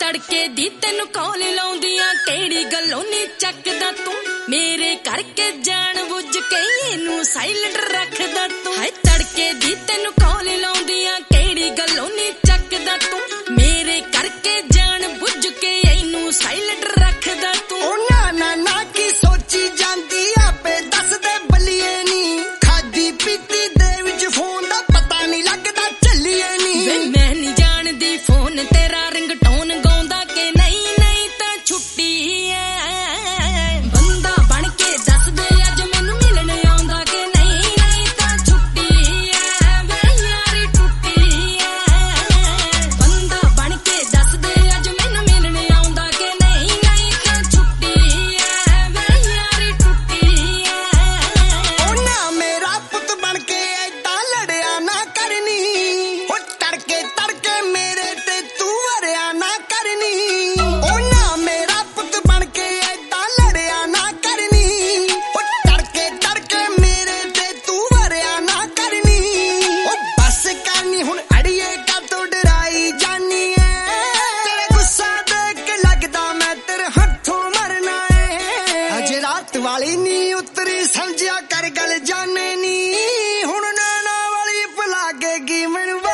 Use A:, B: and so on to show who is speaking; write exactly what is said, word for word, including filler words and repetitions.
A: तड़के दी तेनू कॉल लाउंदियां केड़ी गल्लों नी चकदा तू मेरे करके जान बुझ के इनू साइलेंट रखदा तू हाय तड़के दी तेनू कॉल लाउंदियां केड़ी गल्लों नी चकदा तू मेरे करके जान बुझ के इनू साइलेंट रखदा तू
B: ओ ना ना ना की सोची जांदी आपे दस दे बलिए नी खादी पीती दे विच फोन दा पता नहीं लगदा चलिए नी
A: वे मैं नहीं जानदी फोन तेरा रिंगटोन गाउंदा के नहीं नहीं तां छुट्टी है बंदा बन के दस दे अज मैनू मिलण आउंदा के नहीं नहीं तां छुट्टी है वे यारी टुट्टी है बंदा बन के दस दे अज मैनू मिलण आउंदा के नहीं नहीं तां छुट्टी है वे यारी टुट्टी है
B: ओ ना मेरा पुत बन के ऐदा लड़िया ना करनी ओ तड़के तड़के मेरे ते तू वरिया ना करनी ओ ना मेरा पुत बन के ऐदा लड़िया ना करनी ओ तड़के तड़के मेरे ते तू वरिया ना करनी ओ बस करनी हुण अड़िए का तो डराई जानी है तेरे गुस्सा देख के लगदा मैं तेरे हत्थों मरना है अज रात वाली नी उतरी समझिया कर गल जाने नी हुण नैना वाली भुला के की मैनू